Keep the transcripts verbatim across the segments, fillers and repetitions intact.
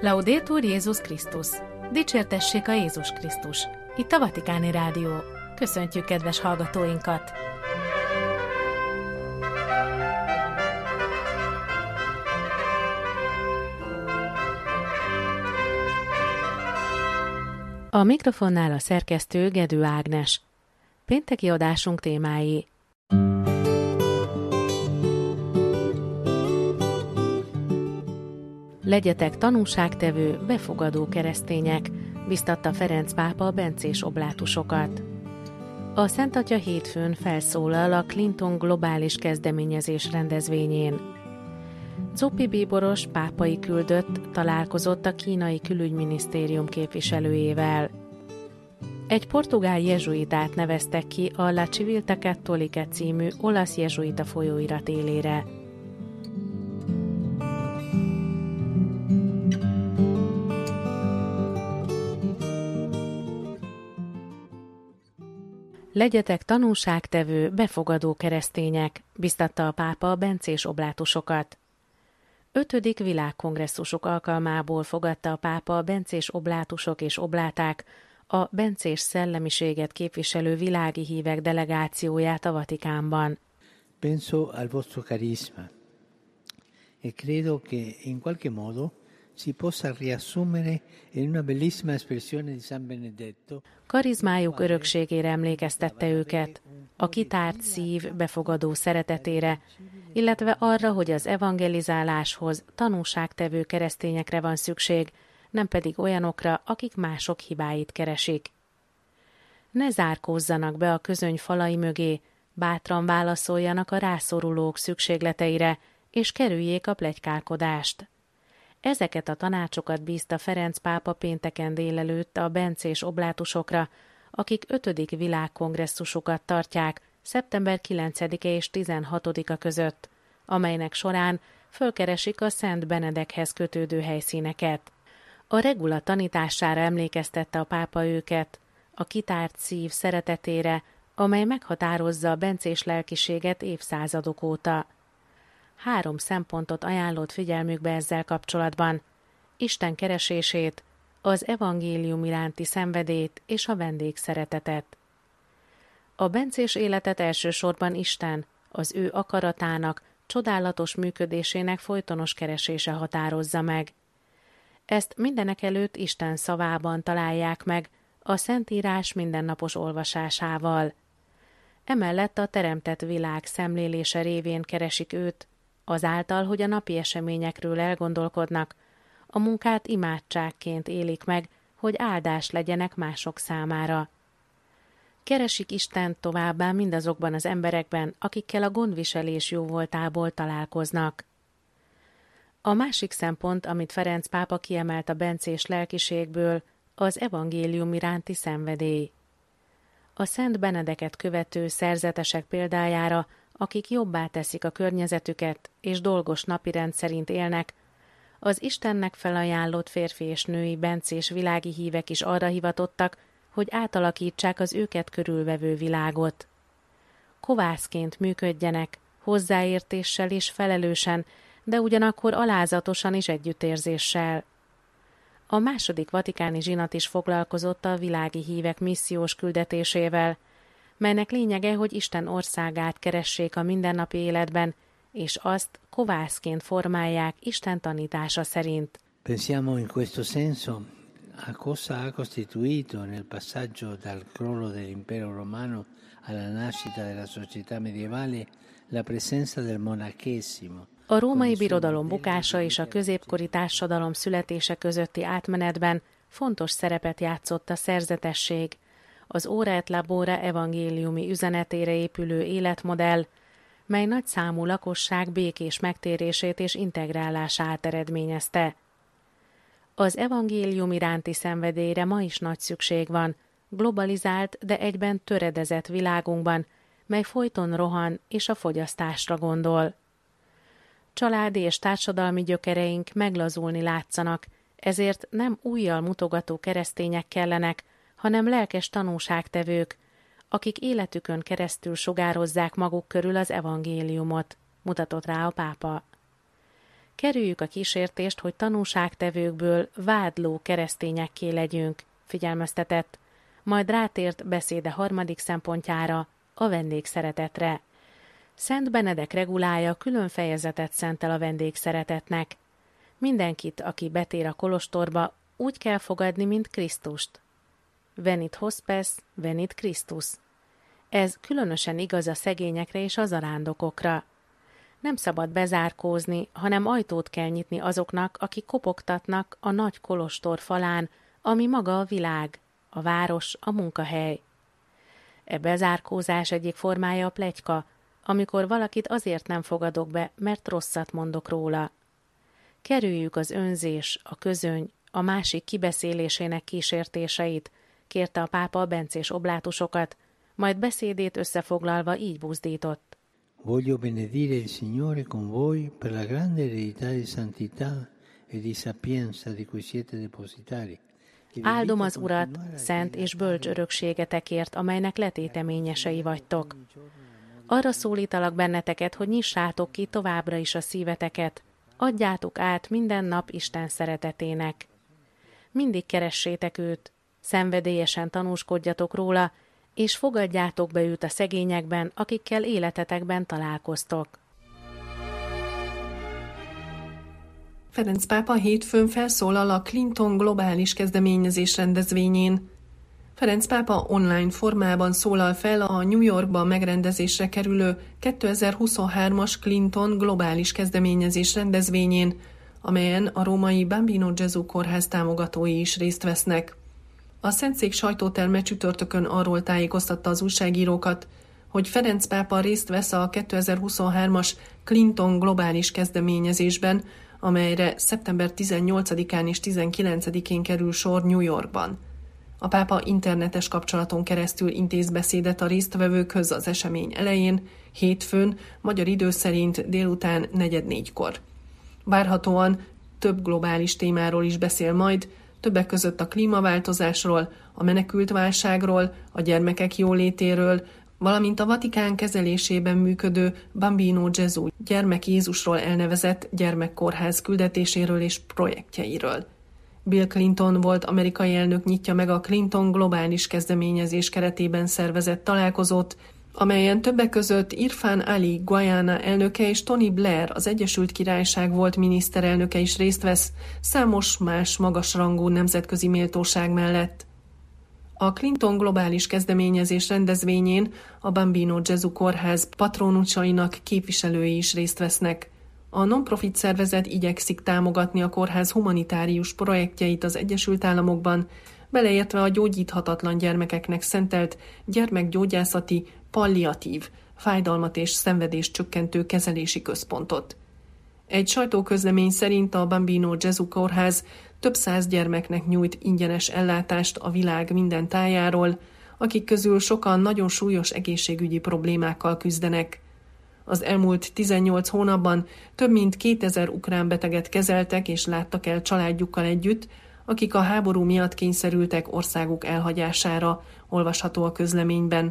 Laudetur Jézus Krisztus! Dicsértessék a Jézus Krisztus! Itt a Vatikáni Rádió. Köszöntjük kedves hallgatóinkat! A mikrofonnál a szerkesztő Gedő Ágnes. Pénteki adásunk témái: Legyetek tanúságtevő, befogadó keresztények, biztatta Ferenc pápa a bencés oblátusokat. A Szent Atya hétfőn felszólal a Clinton globális kezdeményezés rendezvényén. Zópi bíboros pápai küldött találkozott a kínai külügyminisztérium képviselőjével. Egy portugál jezsuitát neveztek ki a La Civiltà Cattolica című olasz jezsuita folyóirat élére. Legyetek tanúságtevő, befogadó keresztények, biztatta a pápa a bencés oblátusokat. Ötödik világkongresszusok alkalmából fogadta a pápa a bencés oblátusok és obláták, a bencés szellemiséget képviselő világi hívek delegációját a Vatikánban. Penso al vostro carisma e credo che in qualche modo si possa riassumere in una bellissima espressione di San Benedetto. Karizmájuk örökségére emlékeztette őket, a kitárt szív befogadó szeretetére, illetve arra, hogy az evangelizáláshoz tanúságtevő keresztényekre van szükség, nem pedig olyanokra, akik mások hibáit keresik. Ne zárkózzanak be a közöny falai mögé, bátran válaszoljanak a rászorulók szükségleteire, és kerüljék a pletykálkodást. Ezeket a tanácsokat bízta Ferenc pápa pénteken délelőtt a bencés oblátusokra, akik ötödik világkongresszusokat tartják szeptember kilencedike és tizenhatodika között, amelynek során fölkeresik a Szent Benedekhez kötődő helyszíneket. A regula tanítására emlékeztette a pápa őket, a kitárt szív szeretetére, amely meghatározza a bencés lelkiséget évszázadok óta. Három szempontot ajánlott figyelmükbe ezzel kapcsolatban: Isten keresését, az evangélium iránti szenvedélyt és a vendégszeretetet. A bencés életet elsősorban Isten, az ő akaratának, csodálatos működésének folytonos keresése határozza meg. Ezt mindenekelőtt Isten szavában találják meg, a Szentírás mindennapos olvasásával. Emellett a teremtett világ szemlélése révén keresik őt, azáltal, hogy a napi eseményekről elgondolkodnak, a munkát imádságként élik meg, hogy áldás legyenek mások számára. Keresik Istent továbbá mindazokban az emberekben, akikkel a gondviselés jóvoltából találkoznak. A másik szempont, amit Ferenc pápa kiemelt a bencés lelkiségből, az evangélium iránti szenvedély. A Szent Benedeket követő szerzetesek példájára, akik jobbá teszik a környezetüket és dolgos napirend szerint élnek, az Istennek felajánlott férfi és női bencés világi hívek is arra hivatottak, hogy átalakítsák az őket körülvevő világot. Kovászként működjenek, hozzáértéssel és felelősen, de ugyanakkor alázatosan és együttérzéssel. A második vatikáni zsinat is foglalkozott a világi hívek missziós küldetésével, melynek lényege, hogy Isten országát keressék a mindennapi életben, és azt kovászként formálják Isten tanítása szerint. Pensiamo in questo senso a cosa ha costituito nel passaggio dal crollo dell'impero romano alla nascita della società medievale la presenza del monachesimo. A római birodalom bukása és a középkori társadalom születése közötti átmenetben fontos szerepet játszott a szerzetesség, az Ora et Labora evangéliumi üzenetére épülő életmodell, mely nagyszámú lakosság békés megtérését és integrálását eredményezte. Az evangélium iránti szenvedélyre ma is nagy szükség van, globalizált, de egyben töredezett világunkban, mely folyton rohan és a fogyasztásra gondol. Családi és társadalmi gyökereink meglazulni látszanak, ezért nem újjal mutogató keresztények kellenek, hanem lelkes tanúságtevők, akik életükön keresztül sugározzák maguk körül az evangéliumot, mutatott rá a pápa. Kerüljük a kísértést, hogy tanúságtevőkből vádló keresztényekké legyünk, figyelmeztetett, majd rátért beszéde harmadik szempontjára, a vendégszeretetre. Szent Benedek regulája külön fejezetet szentel a vendégszeretetnek. Mindenkit, aki betér a kolostorba, úgy kell fogadni, mint Krisztust. Venit hospes, venit Christus. Ez különösen igaz a szegényekre és a zarándokokra. Nem szabad bezárkózni, hanem ajtót kell nyitni azoknak, akik kopogtatnak a nagy kolostor falán, ami maga a világ, a város, a munkahely. E bezárkózás egyik formája a pletyka, amikor valakit azért nem fogadok be, mert rosszat mondok róla. Kerüljük az önzés, a közöny, a másik kibeszélésének kísértéseit, kérte a pápa a bencés oblátusokat, majd beszédét összefoglalva így buzdított. Voglio benedire il Signore con voi per la grande eredità di santità e di sapienza di cui siete depositari. Áldom az Urat, szent és bölcs örökségetekért, amelynek letéteményesei vagytok. Arra szólítalak benneteket, hogy nyissátok ki továbbra is a szíveteket, adjátok át minden nap Isten szeretetének. Mindig keressétek őt, szenvedélyesen tanúskodjatok róla, és fogadjátok be őt a szegényekben, akikkel életetekben találkoztok. Ferenc pápa hétfőn felszólal a Clinton globális kezdeményezés rendezvényén. Ferenc pápa online formában szólal fel a New Yorkban megrendezésre kerülő kétezer-huszonhármas Clinton globális kezdeményezés rendezvényén, amelyen a római Bambino Gesù kórház támogatói is részt vesznek. A Szentszék sajtóterme csütörtökön arról tájékoztatta az újságírókat, hogy Ferenc pápa részt vesz a kétezer-huszonhármas Clinton globális kezdeményezésben, amelyre szeptember tizennyolcadikán és tizenkilencedikén kerül sor New Yorkban. A pápa internetes kapcsolaton keresztül intéz beszédet a résztvevőkhöz az esemény elején, hétfőn, magyar idő szerint délután negyed négykor. Várhatóan több globális témáról is beszél majd, többek között a klímaváltozásról, a menekültválságról, a gyermekek jólétéről, valamint a Vatikán kezelésében működő Bambino Gesù gyermek Jézusról elnevezett gyermekkórház küldetéséről és projektjeiről. Bill Clinton volt amerikai elnök nyitja meg a Clinton globális kezdeményezés keretében szervezett találkozót, amelyen többek között Irfan Ali Guyana elnöke és Tony Blair, az Egyesült Királyság volt miniszterelnöke is részt vesz, számos más magasrangú nemzetközi méltóság mellett. A Clinton globális kezdeményezés rendezvényén a Bambino Gesù kórház patronusainak képviselői is részt vesznek. A non-profit szervezet igyekszik támogatni a kórház humanitárius projektjeit az Egyesült Államokban, beleértve a gyógyíthatatlan gyermekeknek szentelt gyermekgyógyászati, palliatív, fájdalmat és szenvedést csökkentő kezelési központot. Egy sajtóközlemény szerint a Bambino Gesù kórház több száz gyermeknek nyújt ingyenes ellátást a világ minden tájáról, akik közül sokan nagyon súlyos egészségügyi problémákkal küzdenek. Az elmúlt tizennyolc hónapban több mint kétezer ukrán beteget kezeltek és láttak el családjukkal együtt, akik a háború miatt kényszerültek országuk elhagyására, olvasható a közleményben.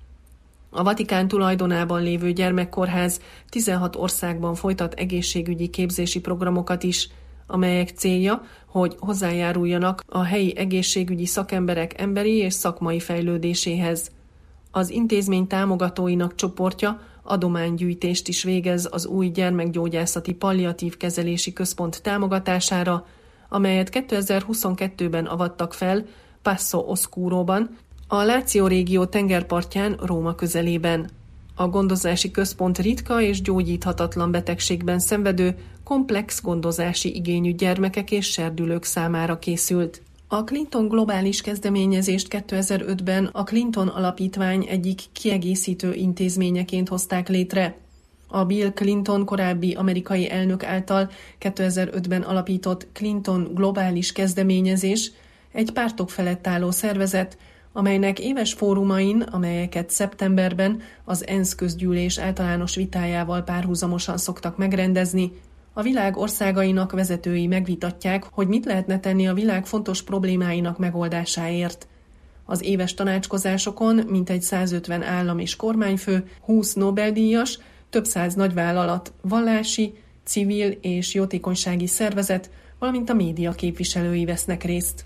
A Vatikán tulajdonában lévő gyermekkórház tizenhat országban folytat egészségügyi képzési programokat is, amelyek célja, hogy hozzájáruljanak a helyi egészségügyi szakemberek emberi és szakmai fejlődéséhez. Az intézmény támogatóinak csoportja adománygyűjtést is végez az új gyermekgyógyászati palliatív kezelési központ támogatására, amelyet kétezer-huszonkettőben avattak fel Passo Oscuroban, a Láció régió tengerpartján Róma közelében. A gondozási központ ritka és gyógyíthatatlan betegségben szenvedő, komplex gondozási igényű gyermekek és serdülők számára készült. A Clinton globális kezdeményezést kétezer-ötben a Clinton Alapítvány egyik kiegészítő intézményeként hozták létre. A Bill Clinton korábbi amerikai elnök által kétezer-ötben alapított Clinton globális kezdeményezés egy pártok felett álló szervezet, amelynek éves fórumain, amelyeket szeptemberben az ENSZ közgyűlés általános vitájával párhuzamosan szoktak megrendezni, a világ országainak vezetői megvitatják, hogy mit lehetne tenni a világ fontos problémáinak megoldásáért. Az éves tanácskozásokon mintegy százötven állam és kormányfő, húsz Nobel-díjas, több száz nagyvállalat vallási, civil és jótékonysági szervezet, valamint a média képviselői vesznek részt.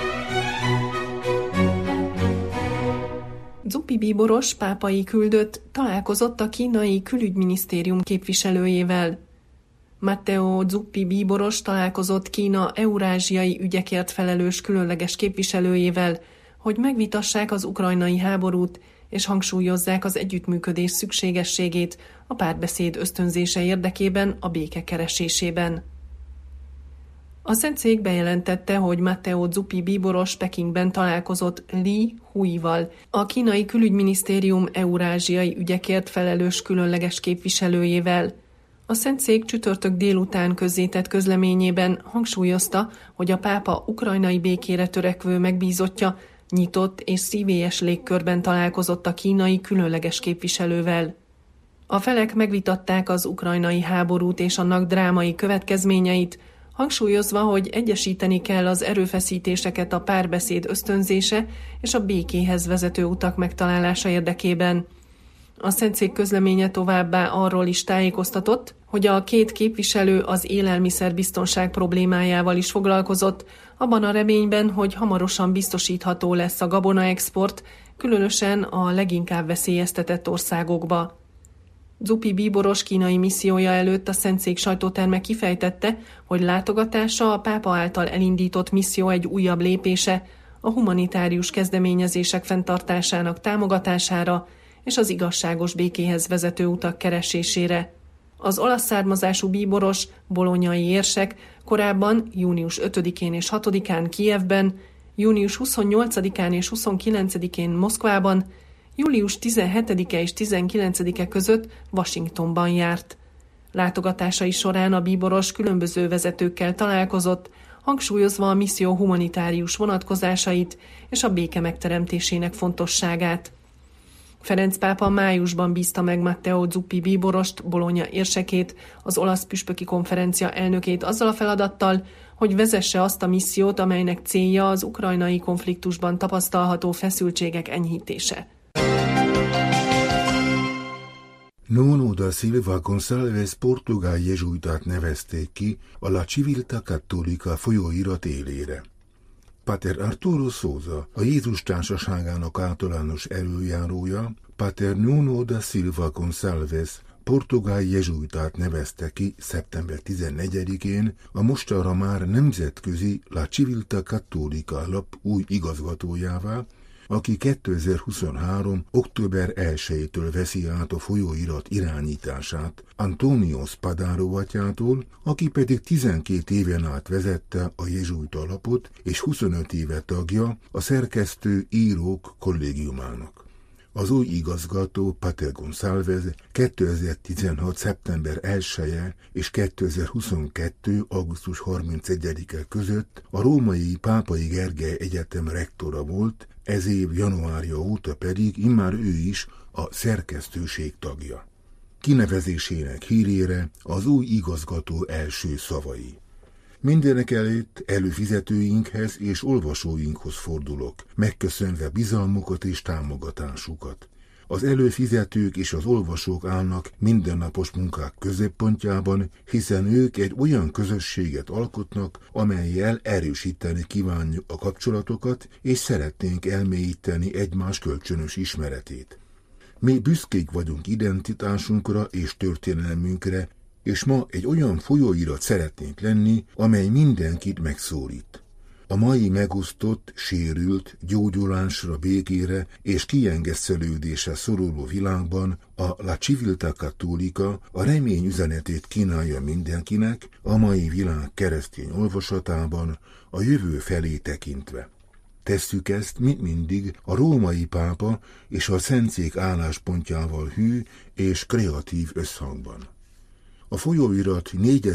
Zuppi bíboros pápai küldött találkozott a kínai külügyminisztérium képviselőjével. Matteo Zuppi bíboros találkozott Kína eurázsiai ügyekért felelős különleges képviselőjével, hogy megvitassák az ukrajnai háborút, és hangsúlyozzák az együttműködés szükségességét a párbeszéd ösztönzése érdekében a béke keresésében. A Szentszék bejelentette, hogy Matteo Zuppi bíboros Pekingben találkozott Li Huival, a kínai külügyminisztérium eurázsiai ügyekért felelős különleges képviselőjével. A Szentszék csütörtök délután közzétett közleményében hangsúlyozta, hogy a pápa ukrajnai békére törekvő megbízottja nyitott és szívélyes légkörben találkozott a kínai különleges képviselővel. A felek megvitatták az ukrajnai háborút és annak drámai következményeit, hangsúlyozva, hogy egyesíteni kell az erőfeszítéseket a párbeszéd ösztönzése és a békéhez vezető utak megtalálása érdekében. A Szentszék közleménye továbbá arról is tájékoztatott, hogy a két képviselő az élelmiszerbiztonság problémájával is foglalkozott, abban a reményben, hogy hamarosan biztosítható lesz a gabonaexport, különösen a leginkább veszélyeztetett országokba. Zuppi bíboros kínai missziója előtt a Szentszék sajtóterme kifejtette, hogy látogatása a pápa által elindított misszió egy újabb lépése a humanitárius kezdeményezések fenntartásának támogatására és az igazságos békéhez vezető utak keresésére. Az olasz származású bíboros, bolonyai érsek korábban június ötödikén és hatodikán Kijevben, június huszonnyolcadikán és huszonkilencedikén Moszkvában, július tizenhetedike és tizenkilencedike között Washingtonban járt. Látogatásai során a bíboros különböző vezetőkkel találkozott, hangsúlyozva a misszió humanitárius vonatkozásait és a béke megteremtésének fontosságát. Ferenc pápa májusban bízta meg Matteo Zuppi bíborost, Bologna érsekét, az olasz püspöki konferencia elnökét azzal a feladattal, hogy vezesse azt a missziót, amelynek célja az ukrajnai konfliktusban tapasztalható feszültségek enyhítése. Nuno da Silva Gonçalves portugál jezsuitát nevezték ki a La Civiltà Cattolica folyóirat élére. Pater Arturo Souza, a Jézus Társaságának általános előjárója, Pater Nuno da Silva Gonçalves portugál jezsuitát nevezte ki szeptember tizennegyedikén a mostanra már nemzetközi La Civiltà Cattolica lap új igazgatójává, aki kétezer-huszonhárom. október elsejétől veszi át a folyóirat irányítását Antonio Spadaro atyától, aki pedig tizenkét éven át vezette a jezsuita lapot és huszonöt éve tagja a szerkesztő írók kollégiumának. Az új igazgató Pater Gonçalves kétezer-tizenhat. szeptember elseje és kétezer-huszonkettő. augusztus harmincegyedike között a római Pápai Gergely Egyetem rektora volt, ez év januárja óta pedig immár ő is a szerkesztőség tagja. Kinevezésének hírére az új igazgató első szavai. Mindenek előtt előfizetőinkhez és olvasóinkhoz fordulok, megköszönve bizalmukat és támogatásukat. Az előfizetők és az olvasók állnak mindennapos munkák középpontjában, hiszen ők egy olyan közösséget alkotnak, amellyel erősíteni kívánjuk a kapcsolatokat, és szeretnénk elmélyíteni egymás kölcsönös ismeretét. Mi büszkék vagyunk identitásunkra és történelmünkre, és ma egy olyan folyóirat szeretnénk lenni, amely mindenkit megszólít. A mai megosztott, sérült, gyógyulásra, békére és kiengesztelődésre szoruló világban a La Civiltà Cattolica a remény üzenetét kínálja mindenkinek, a mai világ keresztény olvasatában, a jövő felé tekintve. Tesszük ezt, mint mindig, a római pápa és a Szentszék álláspontjával hű és kreatív összhangban. A folyóirat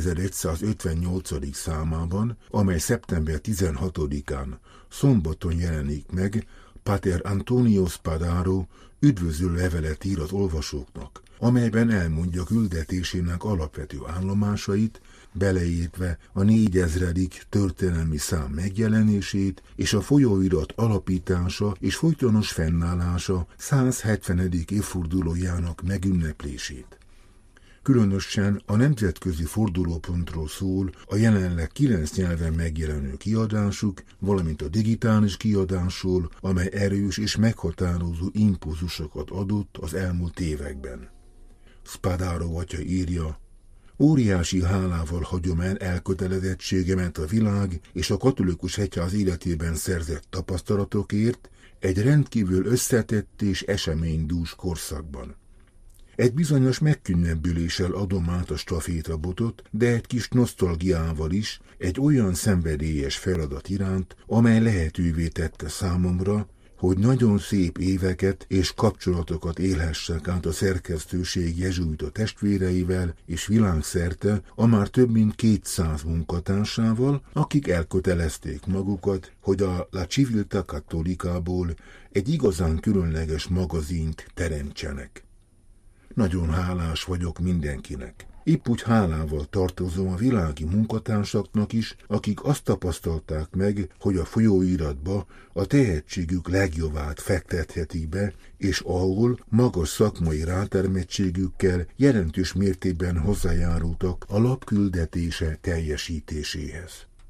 négyezer-egyszázötvennyolcadik számában, amely szeptember tizenhatodikán szombaton jelenik meg, Pater Antonio Spadaro üdvözlő levelet ír az olvasóknak, amelyben elmondja küldetésének alapvető állomásait, beleértve a négyezredik történelmi szám megjelenését és a folyóirat alapítása és folytonos fennállása százhetvenedik évfordulójának megünneplését. Különösen a nemzetközi fordulópontról szól a jelenleg kilenc nyelven megjelenő kiadásuk, valamint a digitális kiadásról, amely erős és meghatározó impulzusokat adott az elmúlt években. Spadaro atya írja: óriási hálával hagyom el elkötelezettségemet a világ és a katolikus egyház életében szerzett tapasztalatokért egy rendkívül összetett és eseménydús korszakban. Egy bizonyos megkönnyebbüléssel adom át a stafétabotot, de egy kis nosztalgiával is egy olyan szenvedélyes feladat iránt, amely lehetővé tette számomra, hogy nagyon szép éveket és kapcsolatokat élhessek át a szerkesztőség jezsuita testvéreivel és világszerte a már több mint kétszáz munkatársával, akik elkötelezték magukat, hogy a La Civiltà Cattolicaból egy igazán különleges magazint teremtsenek. Nagyon hálás vagyok mindenkinek. Épp úgy hálával tartozom a világi munkatársaknak is, akik azt tapasztalták meg, hogy a folyóiratba a tehetségük legjobbát fektethetik be, és ahol magas szakmai rátermettségükkel jelentős mértékben hozzájárultak a lap küldetése teljesítéséhez.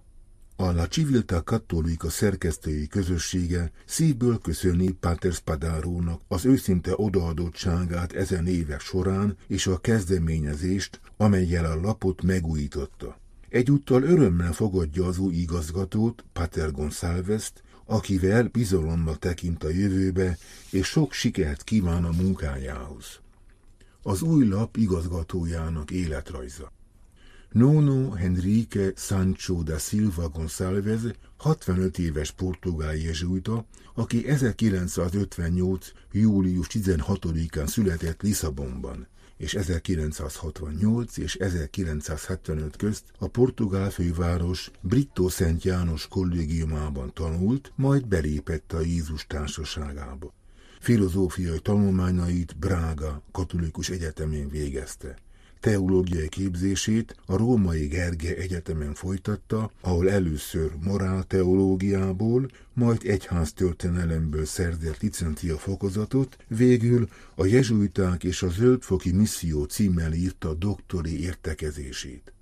A La Civiltà Cattolica szerkesztői közössége szívből köszöni Páter Spadarónak az őszinte odaadottságát ezen évek során és a kezdeményezést, amellyel a lapot megújította. Egyúttal örömmel fogadja az új igazgatót, Páter Gonçalvest, akivel bizalommal tekint a jövőbe, és sok sikert kíván a munkájához. Az új lap igazgatójának életrajza. Nuno Henrique Sancho da Silva Gonçalves hatvanöt éves portugál jezsuita, aki ezerkilencszázötvennyolc. július tizenhatodikán született Lisszabonban, és ezerkilencszázhatvannyolc és ezerkilencszázhetvenöt közt a portugál főváros Brito Szent János kollégiumában tanult, majd belépett a Jézus társaságába. Filozófiai tanulmányait Braga katolikus egyetemén végezte. Teológiai képzését a római Gergely Egyetemen folytatta, ahol először morálteológiából, majd egyháztörténelemből szerzett licencia fokozatot, végül a jezsuiták és a zöldfoki misszió címmel írta doktori értekezését.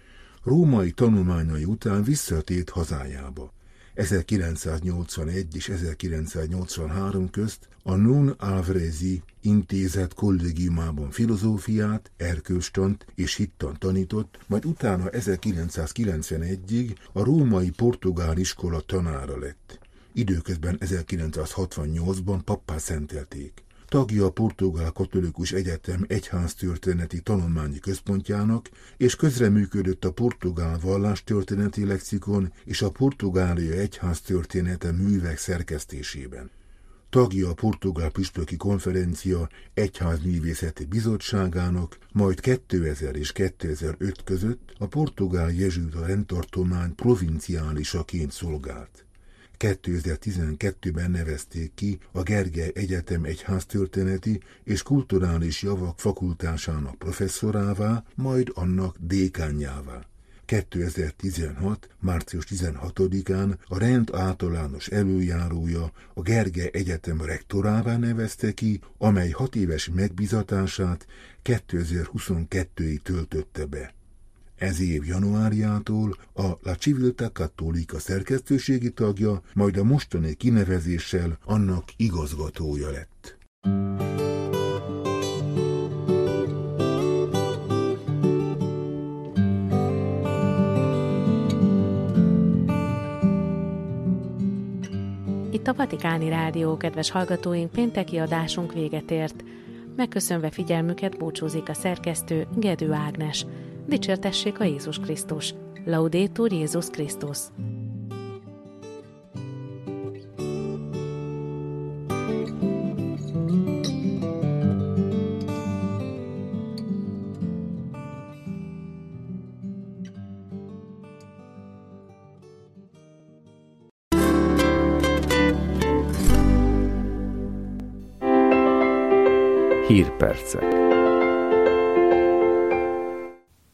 Római tanulmányai után visszatért hazájába. ezerkilencszáznyolcvanegy és ezerkilencszáznyolcvanhárom közt a Non Alvarezi intézet kollégiumában filozófiát, erkölcstant és hittant tanított, majd utána ezerkilencszázkilencvenegyig a római portugál iskola tanára lett. Időközben ezerkilencszázhatvannyolcban pappá szentelték. Tagja a Portugál Katolikus Egyetem egyháztörténeti tanulmányi központjának, és közreműködött a portugál vallástörténeti lexikon és a portugália egyháztörténete művek szerkesztésében. Tagja a Portugál Püspöki Konferencia Egyházművészeti Bizottságának, majd kétezer és kétezer-öt között a portugál jezsuita rendtartomány provinciálisaként szolgált. kétezer-tizenkettőben nevezték ki a Gergely Egyetem egyháztörténeti és kulturális javak fakultásának professzorává, majd annak dékánjává. kétezer-tizenhat. március tizenhatodikán a rend általános előjárója a Gergely Egyetem rektorává nevezte ki, amely hat éves megbízatását kétezer-huszonkettőig töltötte be. Ez év januárjától a La Civiltà Cattolica szerkesztőségi tagja, majd a mostani kinevezéssel annak igazgatója lett. Itt a Vatikáni Rádió, kedves hallgatóink, pénteki adásunk véget ért. Megköszönve figyelmüket búcsúzik a szerkesztő, Gedő Ágnes. Dicsértessék a Jézus Krisztus! Laudetur Jézus Krisztus! Hírpercek.